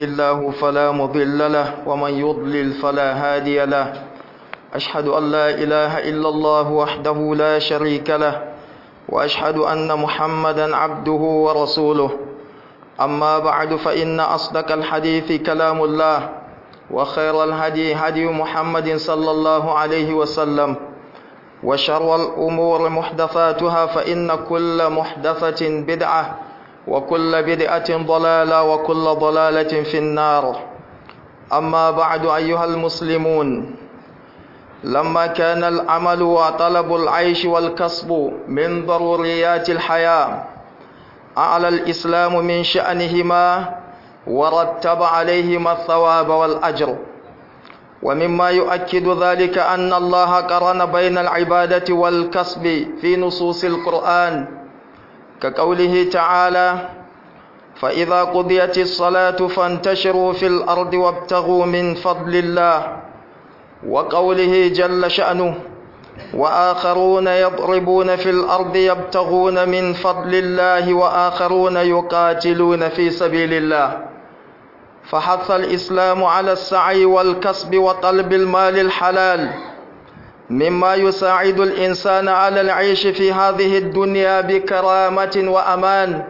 الله فلا مضل له ومن يضلل فلا هادي له. أشهد أن لا إله إلا الله وحده لا شريك له، وأشهد أن محمدا عبده ورسوله. أما بعد، فإن أصدق الحديث كلام الله، وخير الهدي هدي محمد صلى الله عليه وسلم، وشر الأمور محدثاتها، فإن كل محدثة بدعة، وكل بدعة ضلالة، وكل ضلالة في النار. أما بعد، أيها المسلمون، لما كان العمل وطلب العيش والكسب من ضروريات الحياة، أعلى الإسلام من شأنهما ورتب عليهما الثواب والأجر. ومما يؤكد ذلك أن الله قرن بين العبادة والكسب في نصوص القرآن، كقوله تعالى: فإذا قضيت الصلاة فانتشروا في الأرض وابتغوا من فضل الله، وقوله جل شأنه: وآخرون يضربون في الأرض يبتغون من فضل الله وآخرون يقاتلون في سبيل الله. فحث الإسلام على السعي والكسب وطلب المال الحلال، مما يساعد الإنسان على العيش في هذه الدنيا بكرامة وأمان،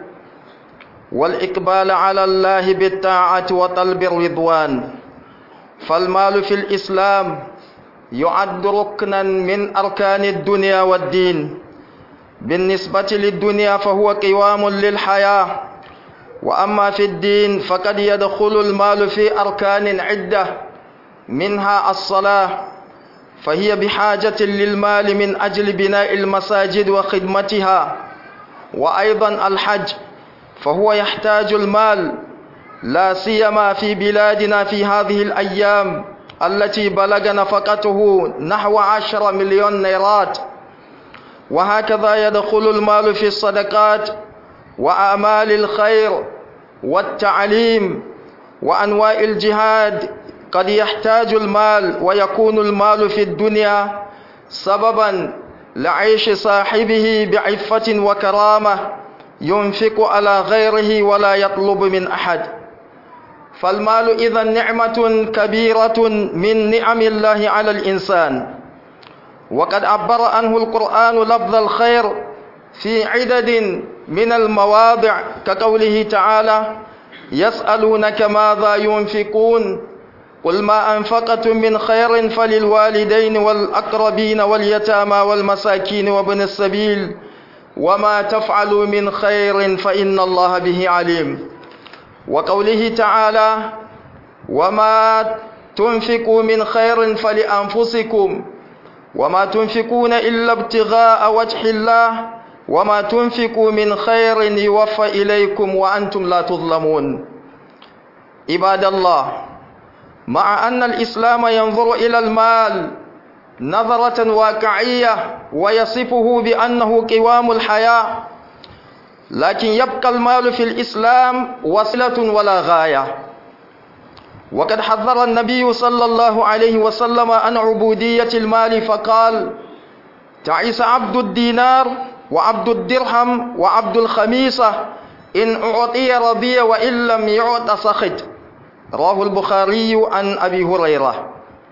والإقبال على الله بالطاعة وطلب الرضوان. فالمال في الإسلام يعد ركنا من أركان الدنيا والدين. بالنسبة للدنيا فهو قوام للحياة، وأما في الدين فقد يدخل المال في أركان عدة، منها الصلاة، فهي بحاجة للمال من أجل بناء المساجد وخدمتها، وأيضا الحج فهو يحتاج المال، لا سيما في بلادنا في هذه الأيام التي بلغ نفقته نحو 10 مليون نيرات. وهكذا يدخل المال في الصدقات وأعمال الخير والتعليم وأنواع الجهاد. قد يحتاج المال، ويكون المال في الدنيا سببا لعيش صاحبه بعفة وكرامة، ينفق على غيره ولا يطلب من أحد. فالمال إذا نعمة كبيرة من نعم الله على الإنسان، وقد عبر عنه القرآن لفظ الخير في عدد من المواضع، كقوله تعالى: يسألونك ماذا ينفقون قل ما أنفقتم من خير فللوالدين والأقربين واليتامى والمساكين وابن السبيل وما تفعلوا من خير فإن الله به عليم. وقوله تعالى: وما تنفقوا من خير فلأنفسكم وما تنفقون إلا ابتغاء وجه الله وما تنفقوا من خير يوفى إليكم وأنتم لا تظلمون. عباد الله، مع أن الإسلام ينظر إلى المال نظرة واقعية ويصفه بأنه قوام الحياة، لكن يبقى المال في الإسلام وسيلة ولا غاية. وقد حذر النبي صلى الله عليه وسلم عن عبودية المال، فقال: تعس عبد الدينار وعبد الدرهم وعبد الخميصة، إن أعطي رضي وإن لم يعط سخط. رواه البخاري عن أبي هريرة.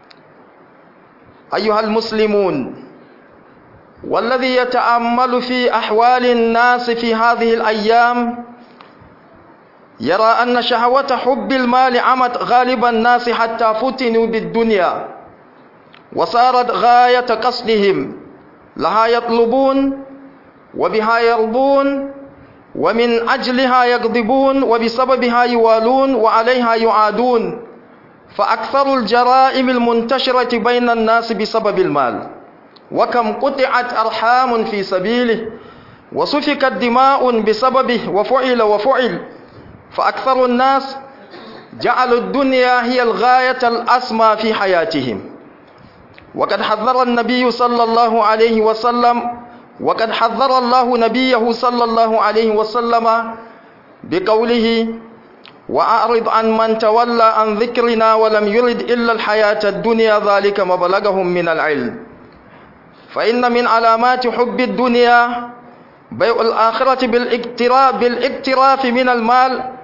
أيها المسلمون، والذي يتأمل في أحوال الناس في هذه الأيام يرى أن شهوة حب المال عمت غالب الناس حتى فتنوا بالدنيا، وصارت غاية قصدهم، لها يطلبون وبها يرضون، ومن أجلها يغضبون، وبسببها يوالون وعليها يعادون. فأكثر الجرائم المنتشرة بين الناس بسبب المال، وكم قطعت أرحام في سبيله، وسفكت دماء بسببه، وفعل. فأكثر الناس جعلوا الدنيا هي الغاية الأسمى في حياتهم. وقد حذر النبي صلى الله عليه وسلم وقد حذر الله نبيه صلى الله عليه وسلم بقوله: وأعرض عن من تولى عن ذكرنا ولم يرد إلا الحياة الدنيا ذلك مبلغهم من العلم. فإن من علامات حب الدنيا بيع الآخرة بالاقتراف من المال،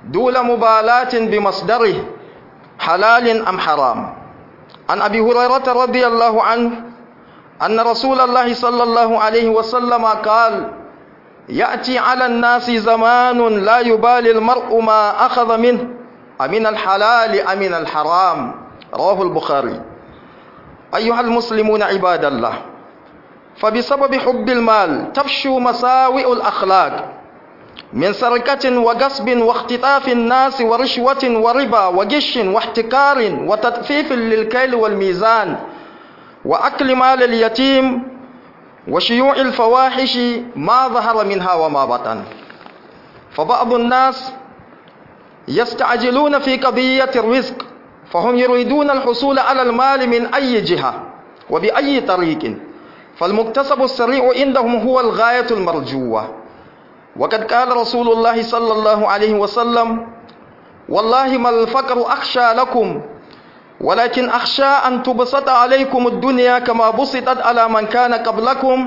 دون مبالاة بمصدره حلال أم حرام. عن أبي هريرة رضي الله عنه أن رسول الله صلى الله عليه وسلم قال: يأتي على الناس زمان لا يبالي المرء ما أخذ منه أمن الحلال أمن الحرام. رواه البخاري. أيها المسلمون عباد الله، فبسبب حب المال تفشو مساوئ الأخلاق من سرقة وغصب واختطاف الناس ورشوة وربا وغش واحتكار وتطفيف للكيل والميزان وأكل مال اليتيم وشيوع الفواحش ما ظهر منها وما بطن. فبعض الناس يستعجلون في قضية الرزق، فهم يريدون الحصول على المال من أي جهة وبأي طريق، فالمكتسب السريع عندهم هو الغاية المرجوة. وقد قال رسول الله صلى الله عليه وسلم: والله ما الفقر أخشى لكم ولكن أخشى أن تبسط عليكم الدنيا كما بسطت على من كان قبلكم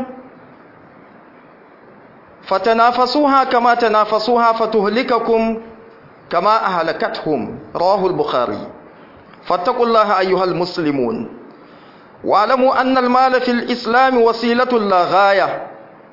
فتنافسوها كما تنافسوها فتهلككم كما أهلكتهم. رواه البخاري. فاتقوا الله أيها المسلمون، واعلموا أن المال في الإسلام وسيلة لا غاية،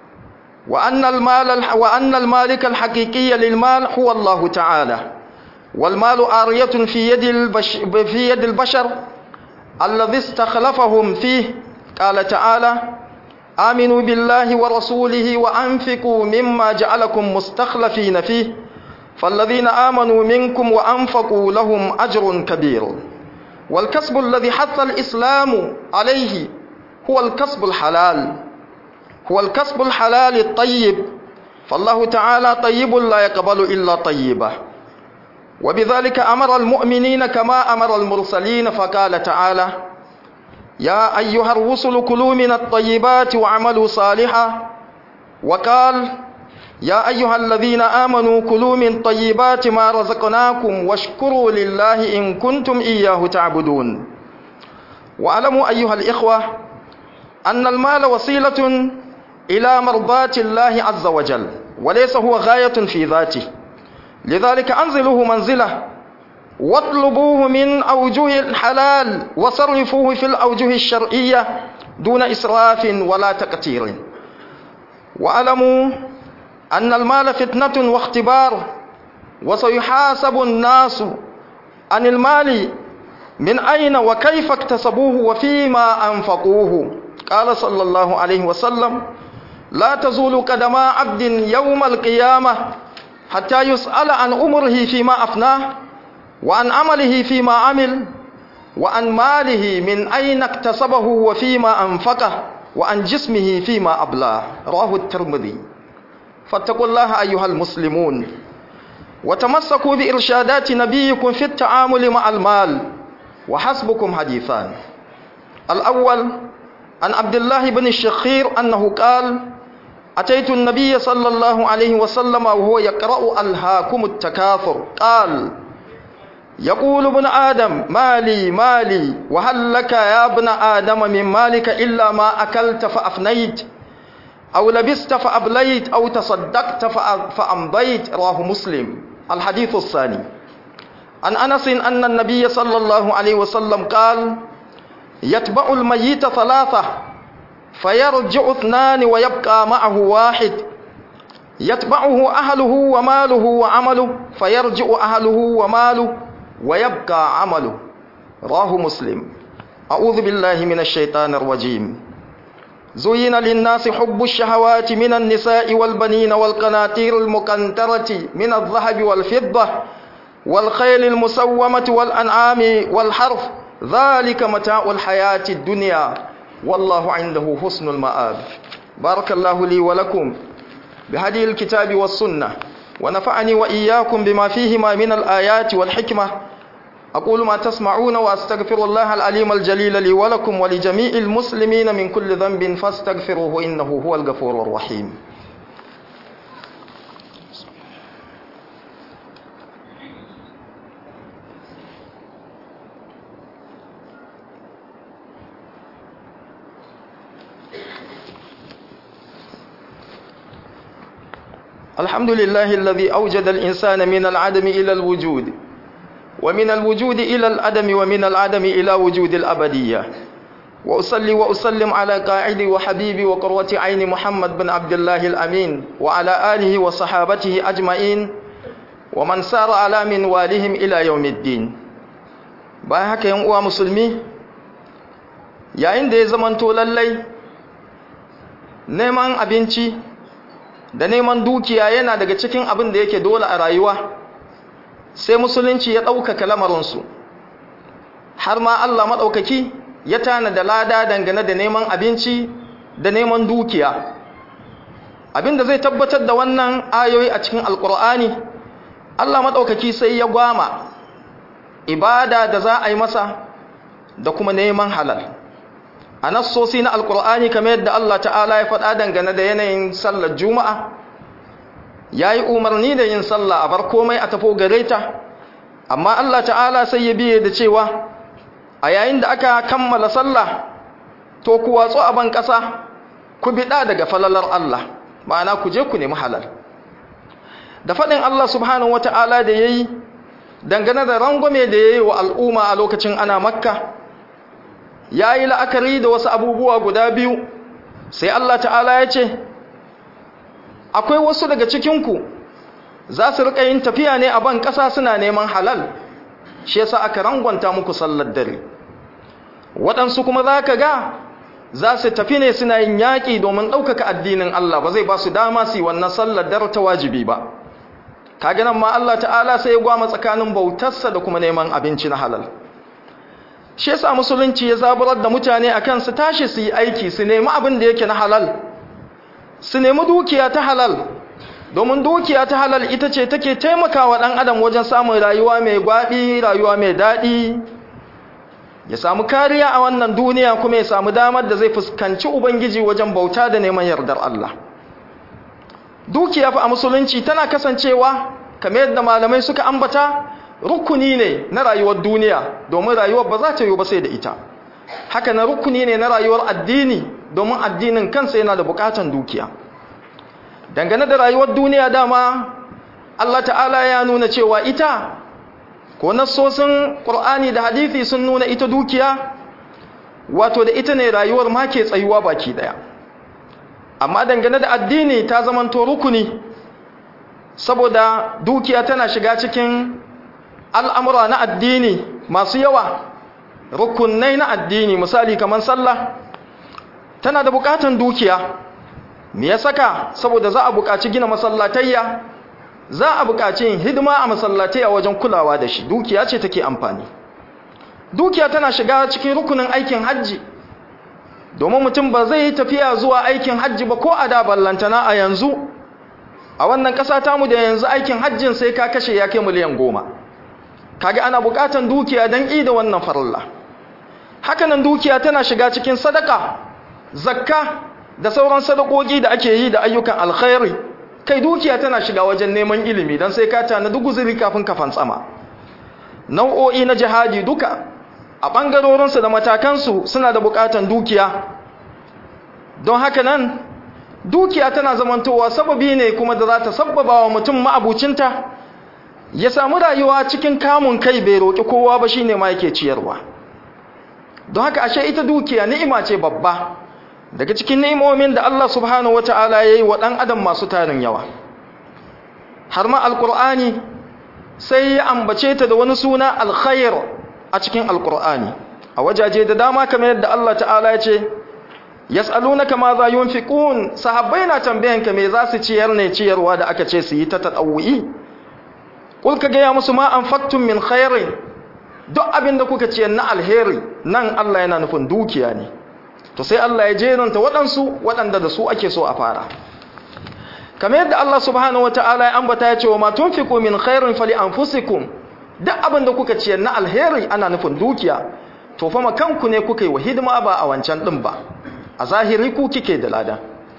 وأن المالك الحقيقي للمال هو الله تعالى، والمال عارية في يد البشر الذي استخلفهم فيه. قال تعالى: آمنوا بالله ورسوله وأنفقوا مما جعلكم مستخلفين فيه فالذين آمنوا منكم وأنفقوا لهم أجر كبير. والكسب الذي حث الإسلام عليه هو الكسب الحلال، هو الكسب الحلال الطيب، فالله تعالى طيب لا يقبل إلا طيبه، وبذلك أمر المؤمنين كما أمر المرسلين، فقال تعالى: يا أيها الرسل كلوا من الطيبات واعملوا صالحا، وقال: يا أيها الذين آمنوا كلوا من طيبات ما رزقناكم واشكروا لله إن كنتم إياه تعبدون. واعلموا أيها الإخوة أن المال وسيلة إلى مرضاة الله عز وجل، وليس هو غاية في ذاته، لذلك أنزلوه منزله واطلبوه من أوجه الحلال وصرفوه في الأوجه الشرعية دون إسراف ولا تقتير. واعلموا أن المال فتنة واختبار، وسيحاسب الناس عن المال من أين وكيف اكتسبوه وفيما أنفقوه. قال صلى الله عليه وسلم: لا تزول قدم عبد يوم القيامة حتى يسأل عن عمره فيما أفناه وعن عمله فيما عمل وعن ماله من أين اكتسبه وفيما أنفقه وعن جسمه فيما أبلاه. رواه الترمذي. فاتقوا الله أيها المسلمون، وتمسكوا بإرشادات نبيكم في التعامل مع المال. وحسبكم حديثان. الأول عن عبد الله بن الشخير أنه قال: أتيت النبي صلى الله عليه وسلم وهو يقرأ ألهاكم التكاثر، قال: يقول ابن آدم مالي مالي، وهل لك يا ابن آدم من مالك إلا ما أكلت فأفنيت أو لبست فأبليت أو تصدقت فأمضيت. رواه مسلم. الحديث الثاني عن أنس أن النبي صلى الله عليه وسلم قال: يتبع الميت ثلاثة فيرجع اثنان ويبقى معه واحد، يتبعه أهله وماله وعمله فيرجع أهله وماله ويبقى عمله. رواه مسلم. أعوذ بالله من الشيطان الرجيم. زين للناس حب الشهوات من النساء والبنين والقناطير المقنطرة من الذهب والفضة والخيل المسومة والأنعام والحرث، ذلك متاع الحياة الدنيا والله عنده حسن المآب. بارك الله لي ولكم بهدي الكتاب والسنة، ونفعني وإياكم بما فيهما من الآيات والحكمة. أقول ما تسمعون وأستغفر الله العليم الجليل لي ولكم ولجميع المسلمين من كل ذنب فاستغفروه إنه هو الغفور الرحيم. الحمد لله الذي أوجد الإنسان من العدم إلى الوجود، ومن الوجود إلى العدم، ومن العدم إلى وجود الأبدية. وأصلي وأسلم على قائدي وحبيبي وقرة عين محمد بن عبد الله الأمين، وعلى آله وصحابته أجمعين، ومن سار على منوالهم إلى يوم الدين. bayan haka yan uwa musulmi, yayin da ya zamanto lallai neman abinci da neman dukiya yana daga cikin abin da yake dole a rayuwa, sai musulunci ya ɗaukaka lamarinsu, har ma Allah maɗaukaki ya tanada lada dangane da neman abinci da neman dukiya. Abin da zai tabbatar da wannan ayoyi a cikin alƙur'ani, Allah maɗaukaki sai ya gwama ibada da za a yi masa da kuma neman halal. A nassosi na alkur'ani kamar yadda Allah ta'ala ya faɗa dangane da yanayin sallar juma'a, ya yi umarni da yin sallah a bar komai a tafo gare ta, amma Allah ta'ala sai ya biye da cewa a yayin da aka kammala sallah to ku watsu a ban ƙasa ku biɗa daga falalar Allah, ma'ana ku je ku nemi halal. Da faɗin Allah subhanahu wa ta'ala da ya yi dangane da rangwame da ya yi wa al'umma a lokacin ana Makka, ya yi la'akari da wasu abubuwa guda biyu, sai Allah ta'ala ya ce, akwai wasu daga cikinku za su riƙa yin tafiya ne a ban ƙasa suna neman halal, shi yasa aka rangwanta muku sallar dare. Waɗansu kuma za ka ga za su tafi ne suna yin yaƙi domin ɗaukaka addinin Allah, ba zai ba su dama su yi wannan sallar dare ta wajibi ba. Kaga nan ma Allah ta'ala sai ya gwama tsakanin bautarsa da kuma neman abinci na halal. Shi yasa musulunci ya zaburar da mutane akan su tashi su yi aiki, su nemi abin da yake na halal, su nemi dukiya ta halal, domin dukiya ta halal ita ce take taimakawa ɗan adam wajen samun rayuwa mai gwaɓi, rayuwa mai daɗi, ya samu kariya a wannan duniya kuma ya samu damar da zai fuskanci Ubangiji wajen bauta da neman yardar Allah. Dukiya fa a musulunci tana kasancewa kamar yadda malamai suka ambata rukuni ne na rayuwar duniya, domin rayuwar ba za ta yi ba sai da ita. Haka na rukuni ne na rayuwar addini, domin addinin kansa yana da bukatan dukiya. Dangane da rayuwar duniya dama Allah ta'ala ya nuna cewa ita, ko nassosin Qur'ani da hadisi sun nuna ita dukiya wato da ita ne rayuwar ma ke tsayuwa baki daya. Amma dangane da addini ta zamanto rukuni, saboda dukiya tana shiga cikin al'amura na addini masu yawa, rukunai na addini, misali kamar sallah tana da bukatan dukiya. Me ya saka? Saboda za a bukaci gina masallatayya, za a bukaci yin hidima a masallatayya wajen kulawa da shi, dukiya ce take amfani. Dukiya tana shiga cikin rukunin aikin hajji, domin mutum ba zai yi tafiya zuwa aikin hajji ba ko a da ballantana a yanzu. A wannan ƙasa tamu da yanzu aikin hajjin sai ka kashe ya kai miliyan 10. Kaga ana bukatan dukiya don da wannan farilla. Hakanan dukiya tana shiga cikin sadaka, zakka da sauran sadakoki da ake yi da ayyukan alkhairi. Kai dukiya tana shiga wajen neman ilimi don sai ka tanadi guzuri kafin ka fantsama. Nau'o'i na jihadi duka a ɓangarorinsu da matakansu suna da bukatan dukiya. Don haka nan dukiya tana zamantowa sababi ne kuma da za ta sabbaba wa mutum ma'abucinta ya samu rayuwa cikin kamun kai, bai roƙi kowa ba, shine ma yake ciyarwa. Don haka ashe ita dukiya ni'ima ce babba daga cikin ni'imomin da Allah subhanahu wata'ala ya yi wa ɗan adam masu tarin yawa. Har ma alƙur'ani sai ya ambace ta da wani suna alkhair a cikin alƙur'ani a wajaje da dama, kamar yadda Allah ta'ala ya ce yas'alunaka ma za yunfiqun, sahabbai na tambayanka me za su ciyar ne, ciyarwa da aka ce su yi ta tadawwi. Kul ka gaya musu ma anfaqtum min khairin, duk abin da kuka ciyar na alheri, nan Allah yana nufin dukiya ne. To sai Allah ya jeranta waɗanda da su ake so a fara. Kamar yadda Allah subhanahu wataala ya ambata ya ce wa ma tunfiqu min khairin fali anfusikum, duk abin da kuka ciyar na alheri ana nufin dukiya, to fa makanku ne kuka yi wa hidima ba a wancan din ba, a zahiri ku kike da lada.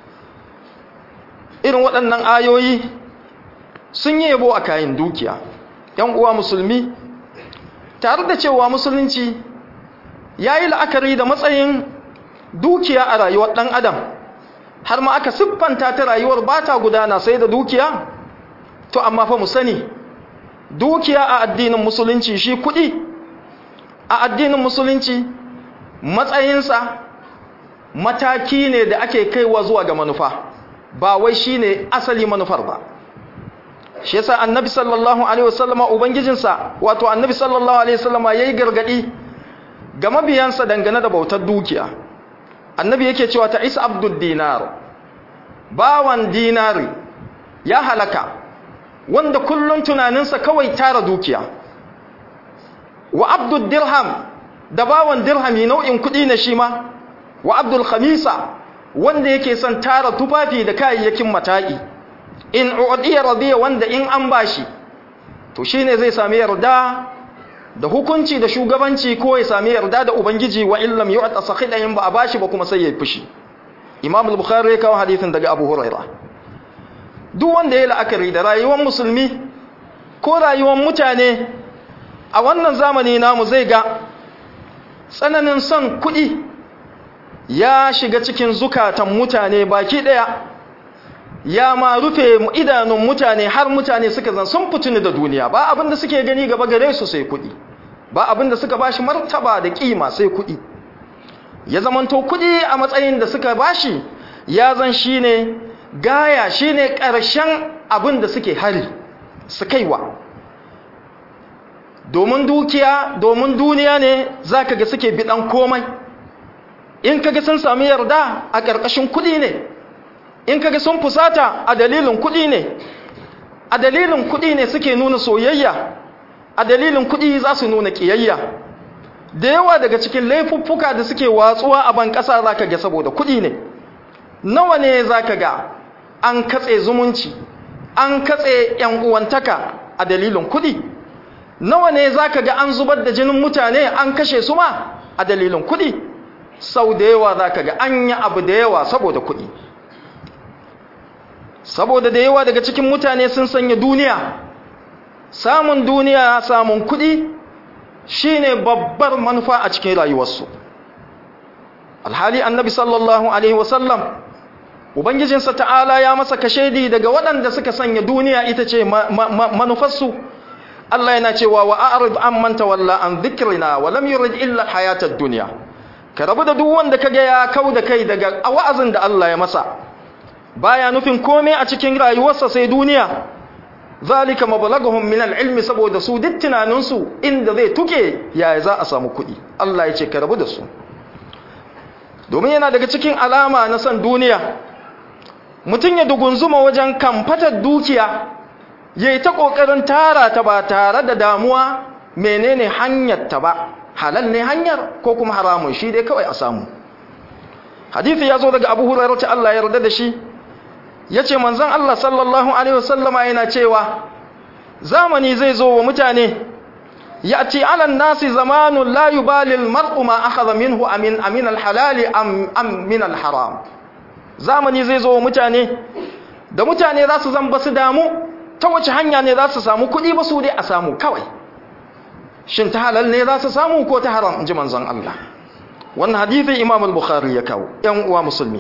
Irin waɗannan ayoyi sun yi yabo a kayan dukiya. ‘Yan uwa musulmi, tare da cewa musulunci ya yi la'akari da matsayin dukiya a rayuwar ɗan adam, har ma aka siffanta ta rayuwar ba ta gudana sai da dukiya. To amma fa mu sani dukiya a addinin musulunci, shi kuɗi a addinin musulunci matsayinsa mataki ne da ake kaiwa zuwa ga manufa, ba wai shine asali manufar ba. Shi yasa annabi sallallahu alaihi wasallama ubangijinsa, wato annabi sallallahu alaihi wasallama yayi gargadi ga mabiyansa dangane da bautar dukiya. Annabi yake cewa ta isa abdud dinar, bawan dinari ya halaka, wanda kullun tunaninsa kawai tara dukiya. Wa abdud dirham, da bawan dirhami nau'in kudi ne shi ma. Wa abdul khamisa, wanda yake son tara tufafi da kayayyakin mata'i. In u'diya radiya, wanda in an bashi to shine zai sami yarda da hukunci da shugabanci, ko ya sami yarda da ubangiji. Wa illam yu'ta sakhida, in ba a bashi ba kuma sai ya fushi. Imam al-Bukhari ya kawo hadisin daga Abu Hurairah. Duk wanda ya la'akari da rayuwar musulmi ko rayuwar mutane a wannan zamani namu zai ga tsananin son kuɗi ya shiga cikin zukatan mutane baki ɗaya, ya ma rufe idanun mutane, har mutane suka zan sun fitini da duniya. Ba abin da suke gani gaba gare su sai kuɗi, ba abin da suka bashi martaba da kima sai kuɗi. Ya zamanto kuɗi a matsayin da suka bashi ya zan shine gaya, shine ƙarshen abin da suke hari su kaiwa. Domin dukiya, domin duniya ne zaka ga suke bidan komai. In kaga sun sami yarda a ƙarƙashin kuɗi ne, in kaga sun fusata a dalilin kuɗi ne, a dalilin kuɗi ne suke nuna soyayya, a dalilin kuɗi za su nuna ƙiyayya. Da yawa daga cikin laifuffuka da suke watsuwa a ban ƙasa zaka ga saboda kuɗi ne. Nawa ne zaka ga an katse zumunci, an katse ƴan uwantaka a dalilin kuɗi? Nawa ne zaka ga an zubar da jinin mutane, an kashe su ma a dalilin kuɗi? Sau da yawa zaka ga an yi abu da yawa saboda kuɗi. Saboda da yawa daga cikin mutane sun sanya duniya, samun duniya, samun kuɗi shine babbar manufa a cikin rayuwarsu. Alhali annabi sallallahu alaihi wasallam ubangijinsa ta'ala ya masa kashedi daga waɗanda suka sanya duniya ita ce manufarsu. Allah yana cewa wa a'rid amman tawalla an dhikrina wa lam yurid illa hayatad dunya. Ka rabu da duk wanda kaga ya kauda kai daga wa'azin da Allah ya masa, baya nufin komai a cikin rayuwarsa sai duniya. Zalika mablaghuhum min al-ilmi, saboda su duk tunaninsu inda zai tuke yaya za a samu kuɗi. Allah ya ce ka rabu da su. Domin yana daga cikin alama na san duniya, mutum ya dugunzuma wajen kamfatar dukiya, yayi ta kokarin tara ta ba tare da damuwa menene hanyar ta ba, halal ne hanyar ko kuma haramun, shi dai kawai a samu. Hadisi ya zo daga Abu Hurairah ta Allah ya yarda da shi, yace manzon Allah sallallahu alaihi wasallama yana cewa zamani zai zo wa mutane, ya'ti 'ala an-nasi zamanun la yubali al-mar'u ma akhadha minhu amin al-halal am min al-haram. Zamani zai zo wa mutane da mutane za su zamba su damu ta wace hanya ne za su samu kuɗi ba, su dai a samu kawai. Shin ta halal ne za su samu ko ta haram, inji manzon Allah. Wannan hadisi Imam al-Bukhari ya kawo. Ƴan uwa musulmi,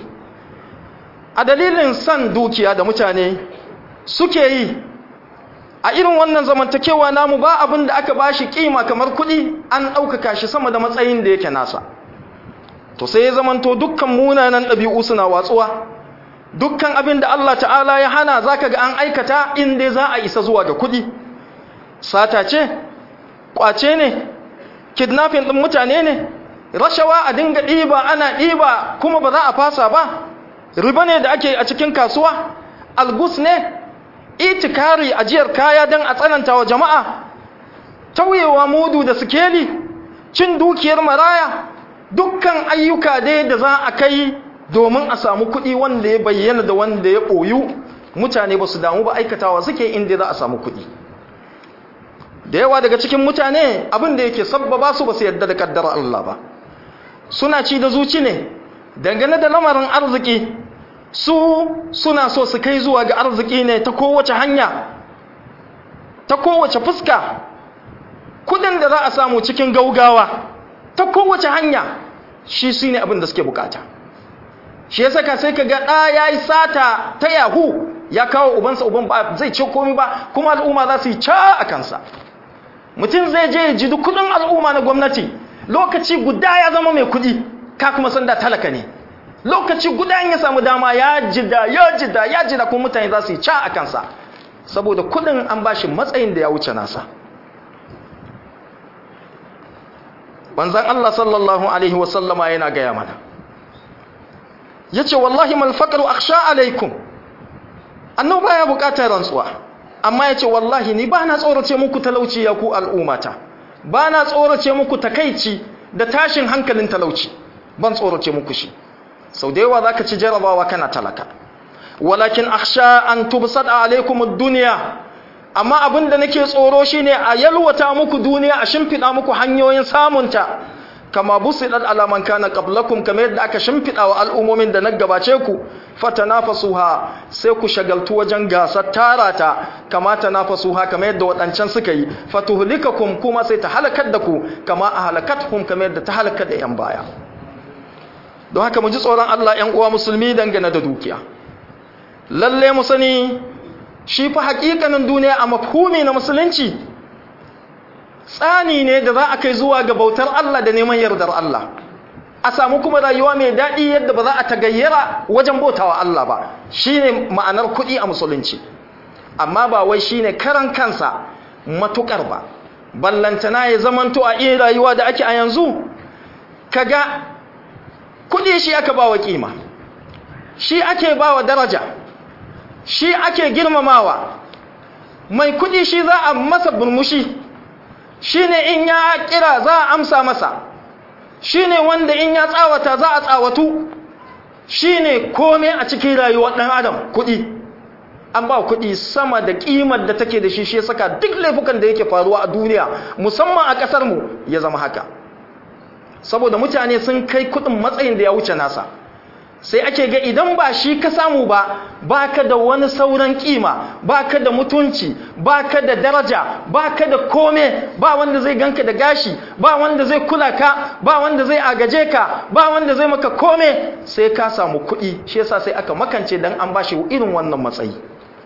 a dalilin san dukiya da mutane suke yi a irin wannan zamantakewa namu, ba abin da aka bashi kima kamar kuɗi, an ɗaukaka shi sama da matsayin da yake nasa. To sai ya zamanto dukkan munanan ɗabi'u suna watsuwa, dukkan abin da Allah ta'ala ya hana zaka ga an aikata in dai za a isa zuwa ga kuɗi. Sata ce, ƙwace ne, kidnapping ɗin mutane ne, rashawa a dinga ɗiba ana ɗiba kuma ba za a fasa ba, riba ne da ake a cikin kasuwa, algus ne, itikari ajiyar kaya don a tsananta wa jama'a, tauyewa mudu da sikeli, cin dukiyar maraya, dukkan ayyuka dai da za a kai domin a samu kuɗi, wanda ya bayyana da wanda ya ɓoyu, mutane ba su damu ba, aikatawa suke inda za a samu kuɗi. Da yawa daga cikin mutane abin da yake sabbaba su ba su yarda da kaddara Allah ba, suna ci da zuci ne dangane da lamarin arziki. Suna so su kai zuwa ga arziki ne ta kowace hanya, ta kowace fuska. Kudin da za a samu cikin gaugawa ta kowace hanya, shi ne abin da suke bukata. shi ya saka sai ka ga ɗa ya yi sata ta yahu ya kawo ubansa, uban ba zai ce komi ba, kuma al'umma za su yi ca a kansa. Mutum zai je ya ji duk kudin al'umma na gwamnati, lokaci guda ya zama mai kudi, ka kuma san da talaka ne. Lokaci guda in ya samu dama ya jida kuma mutane za su yi ca a kansa, saboda kudin an ba shi matsayin da ya wuce nasa. Banzan Allah sallallahu Alaihi wasallama yana gaya mana, ya ce wallahi malfakaru aksha alaikum, annan baya bukatar rantsuwa, amma ya ce wallahi ni ba na tsorace muku talauci ya ku al'ummata, ba na tsorace muku takaici da tashin hankalin talauci, ban tsorace muku shi. Sau da yawa za ka ci jarabawa kana talaka, walakin aksha an tubsad alaikum ad-dunya, amma abin da nake tsoro shine a yalwata muku duniya, a shimfida muku hanyoyin samunta, kama busidat ala man kana qablakum, kamar yadda aka shimfida wa al'ummomin da na gabace ku, fatanafasuha, sai ku shagaltu wajen gasar tarata, kama tanafasuha, kamar yadda wadancan suka yi, fatuhlikakum, kuma sai ta halakar da ku, kama ahlakatuhum, kamar yadda ta halakar da yan baya. Don haka mu ji tsoron Allah ƴan uwa musulmi dangane da dukiya. Lalle mu sani shi fa hakikanin duniya a mafhumi na musulunci tsani ne da za a kai zuwa ga bautar Allah da neman yardar Allah, a samu kuma rayuwa mai daɗi yadda ba za a tagayyara wajen bautawa Allah ba. Shine ma'anar kuɗi a musulunci, amma ba wai shine karan kansa matukar ba. Ballantana ya zamanto a iya rayuwa da ake a yanzu, kaga kuɗi shi aka ba wa kima, shi ake ba wa daraja, shi ake girmamawa. Mai kuɗi shi za a masa burmushi, shi ne in ya kira za a amsa masa, shi ne wanda in ya tsawata za a tsawatu, shi ne kome a cikin rayuwar ɗan adam. Kuɗi an ba kuɗi sama da ƙimar da take da shi, shi saka duk laifukan da yake faruwa a duniya, musamman a ƙasarmu, ya zama haka, saboda mutane sun kai kuɗin matsayin da ya wuce nasa. Sai ake ga idan ba shi ka samu ba, baka da wani sauran kima, baka da mutunci, baka da daraja, baka da kome, ba wanda zai ganka da gashi, ba wanda zai kula ka, ba wanda zai agaje ka, ba wanda zai maka kome, sai ka samu kuɗi. Shi yasa sai aka makance dan an bashi irin wannan matsayi.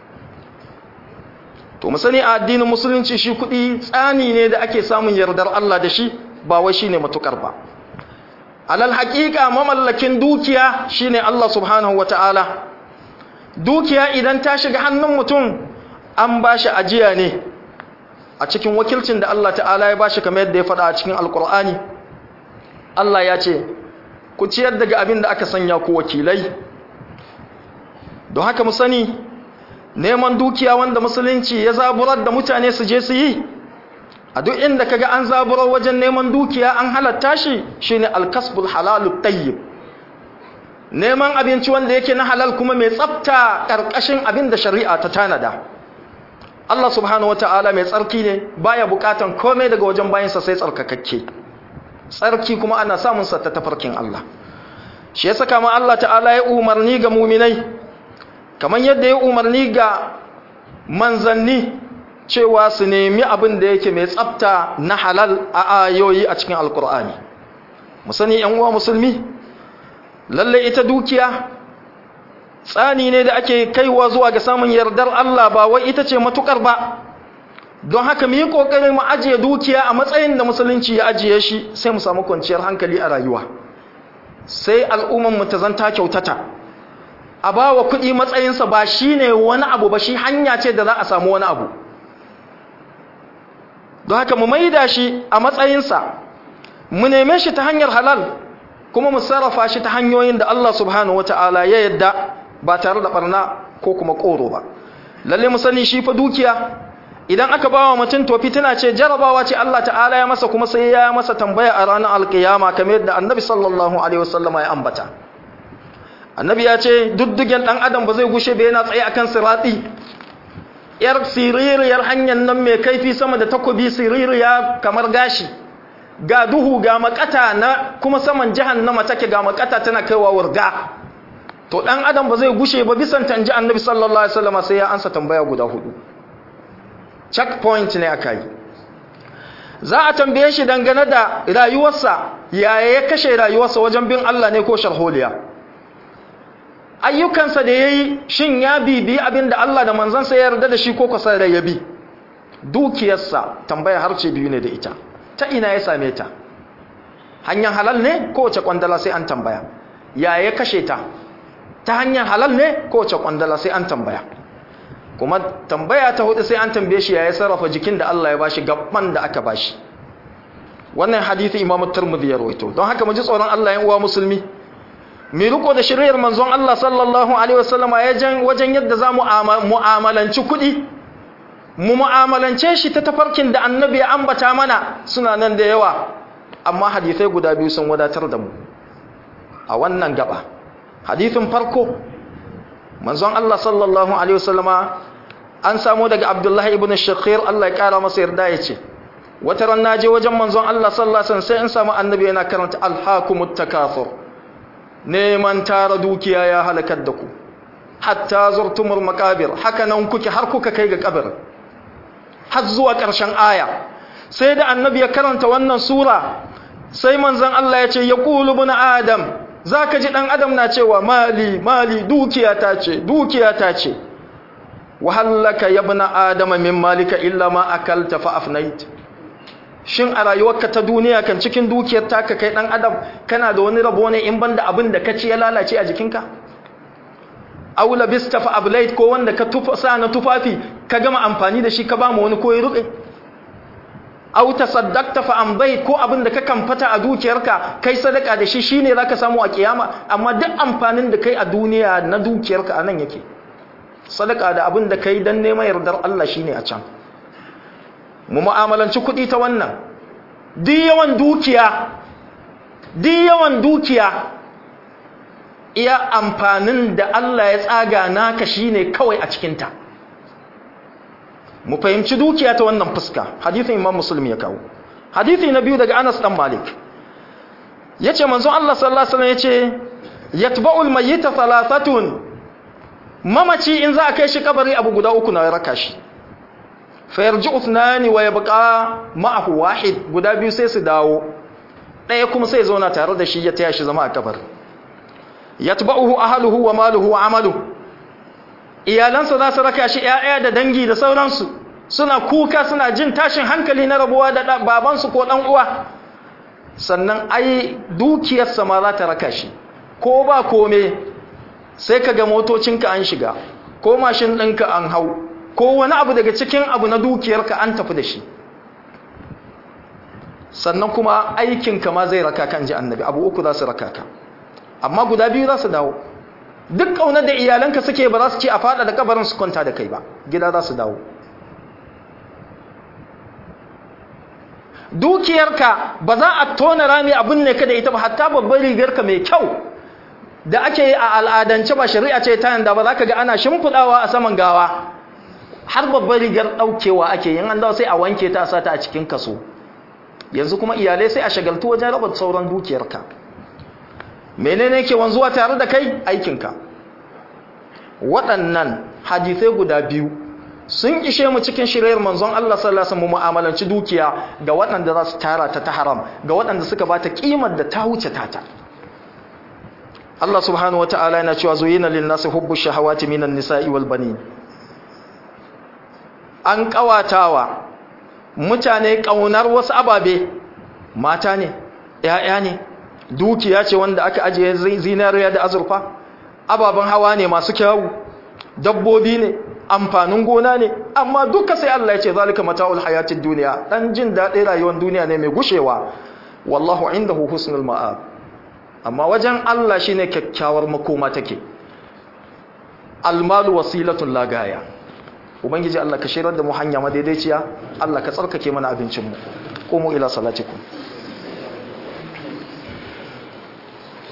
To mu sani a addinin musulunci shi kuɗi tsani ne da ake samun yardar Allah da shi, ba wai shine matukar ba. Alal haƙiƙa mamallakin dukiya shine Allah subhanahu wata'ala. Dukiya idan ta shiga hannun mutum an bashi ajiya ne a cikin wakilcin da Allah ta'ala ya bashi, kamar yadda ya faɗa a cikin Alƙur'ani. Allah ya ce ku ciyar daga abin da aka sanya ku wakilai. Don haka mu sani neman dukiya wanda musulunci ya zaburar da mutane su je su yi, a duk inda kaga an zaburo wajen neman dukiya an halatta shi, shine alkasbul halalut tayyib, neman abinci wanda yake na halal kuma mai tsafta karkashin abin da shari'a ta tanada. Allah subhanahu wataala mai tsarki ne, baya bukatan komai daga wajen bayinsa sai tsarkakakke. Tsarki kuma ana samun sa ta tafarkin Allah. Shi yasa kama Allah ta'ala ya umarni ga mu'minai, kamar yadda ya umarni ga manzanni cewa su nemi abin da yake mai tsafta na halal a ayoyi a cikin Alkur'ani. Mu sani ƴan uwa musulmi, lalle ita dukiya tsani ne da ake kaiwa zuwa ga samun yardar Allah, ba wai ita ce matukar ba. Don haka mu yi kokarin mu ajiye dukiya a matsayin da musulunci ya ajiye shi, sai mu samu kwanciyar hankali a rayuwa, sai al'umman mu ta zanta kyautata. A bawa kuɗi matsayinsa ba shine wani abu ba, shi hanya ce da za a samu wani abu. Don haka mu maida shi a matsayinsa, mu neme shi ta hanyar halal, kuma mu sarrafa shi ta hanyoyin da Allah subhanahu wata'ala ya yadda, ba tare da barna ko kuma koro ba. Lalle mu sani shi fa dukiya idan aka bawa mutum to fitina ce, jarabawa ce Allah ta'ala ya masa, kuma sai ya masa tambaya a ranar alkiyama, kamar yadda Annabi sallallahu alaihi wasallam ya ambata. Annabi ya ce duddugen dan adam ba zai gushe ba yana tsaye akan sirati, yar siririyar hanyar nan mai kaifi sama da takobi, siririya kamar gashi, ga duhu ga makata na kuma saman jahannama take, ga makata tana kaiwa wurga. To dan adam ba zai gushe ba bisan tanji Annabi sallallahu alaihi wasallam sai ya ansa tambaya guda 4. Checkpoint ne akai. Za a tambaye shi dangane da rayuwarsa, yaya ya kashe rayuwarsa wajen bin Allah ne ko sharholiya. ayyukansa da yayi shin ya bibi abinda Allah da manzansa ya yarda da shi ko kusa da ya bi. Dukiyarsa tambaya harce biyu ne da ita, ta ina ya same ta, hanyar halal ne ko wace kwandala sai an tambaya, ya kashe ta hanyar halal ne ko wace kwandala sai an tambaya. Kuma tambaya ta hudu sai an tambaye shi ya sarrafa jikin da Allah ya bashi, gaban da aka bashi. Wannan hadisi Imam Tirmidhi ya rawaito. Don haka mu ji tsoron Allah yan uwa musulmi, mu riko da shiriyar manzon Allah sallallahu alaihi wasallama wajen yadda za mu mu'amalanci kuɗi, mu mu'amalance shi ta tafarkin da annabi ya ambata mana, suna nan da yawa, amma hadisai guda biyu sun wadatar da mu a wannan gaba. Hadisin farko, manzon Allah sallallahu alaihi wasallama an samu daga Abdullahi ibn Shakhir, Allah ya kara masa yarda, yace wata ran naje wajen manzon Allah sallallahu alaihi wasallam sai in samu annabi yana karanta alhaakumut takathur, neman tara dukiya ya halakar da ku, hatta zurtumul maqabir, haka nan kuke har kuka kai ga kabarin, har zuwa ƙarshen aya. Sai da annabi ya karanta wannan sura, sai manzon Allah ya ce yaqulu ibn adam, zaka ji dan adam na cewa mali mali, dukiyata ce. Wa hallaka ya ibn adam min malika illa ma akalta fa afnait. Shin a rayuwarka ta duniya kan cikin dukiyar taka kai dan adam kana da wani rabo ne in banda abin da ka ci ya lalace a jikinka? Aw labista fa ablait, ko wanda ka sa na tufafi ka gama amfani da shi ka ba mu wani ko ya ruke? Aw tasaddaqta fa ambayt, ko abin da ka kamfata a dukiyarka kai sadaka da shi shine zaka samu a kiyama, amma duk amfanin da kai a duniya na dukiyarka anan yake. Sadaka da abin da kai dan neman yardar Allah shine a can. Mu mu'amalanci kuɗi ta wannan. Duk yawan dukiya iya amfanin da Allah ya tsaga naka shine kawai a cikinta. Mu fahimci dukiya ta wannan fuska. Hadisin Imam Muslim ya kawo. Hadisi na biyu daga Anas dan Malik, yace manzon Allah sallallahu alaihi wasallam yace yatba'ul mayyita thalathatun, mamaci in za a kai shi kabari abu guda uku na raka shi. Fayarji uthnani wa yabqa ma'ahu wahid, guda biyu sai su dawo, ɗaya kuma sai zauna tare da shi ya taya shi zama a kabari. Yatba'uhu ahluhu wa maluhu wa amaluhu, iyalansa za su raka shi, ƴaƴa da dangi da sauransu, suna kuka suna jin tashin hankali na rabuwa da babansu ko dan uwa. Sannan ai dukiyarsa ma za ta raka shi, ko ba kome sai kaga motocinka an shiga, ko mashin ɗinka an hau, ko wani abu daga cikin abu na dukiyarka an tafi da shi. Sannan kuma aikinka ma zai raka kan ji annabi, abu uku za su raka ka, amma guda biyu za su dawo. Duk ƙaunar da iyalanka suke ba za su ce a faɗa da kabarin su kwanta da kai ba, gida za su dawo. Dukiyarka ba za a tona rami abin ne ka da ita ba, hatta babbar rigarka mai kyau da ake yi a al'adance, ba shari'a ce ta yanda ba, za ka ga ana shimfiɗawa a saman gawa, har babbar rigar ɗaukewa ake yin, an dawo sai a wanke ta, a sata a cikin kaso. Yanzu kuma iyalai sai a shagaltu wajen raba sauran dukiyarka. Menene ke wanzuwa tare da kai? Aikinka. Waɗannan hadisai guda biyu sun ishe mu cikin shirayar manzon Allah sallallahu alaihi wasallam, mu'amalanci dukiya ga waɗanda za su tara ta haram, ga waɗanda suka bata kimar da ta wuce tata. Allah subhanahu wataala yana cewa zuyina lin-nasi hubbu shahawati minan nisa'i wal banin. An kawatawa mutane kaunar wasu ababe, mata ne, ƴaƴa ne, dukiya ce wanda aka ajiye zinariya da azurfa, ababen hawa ne masu kyawu, dabbobi ne, amfanin gona ne, amma duka sai Allah ya ce zalika mata'ul hayatid dunya, dan jin daɗin rayuwar duniya ne mai gushewa, wallahu indahu husnul ma'ab. Amma wajen Allah shine kyakkyawar makoma take. Almalu wasilatun la gaya. Ubangiji Allah ka shirar da mu hanya madaidaiciya, Allah ka tsarkake mana abincin mu. Qumu ila salatikum.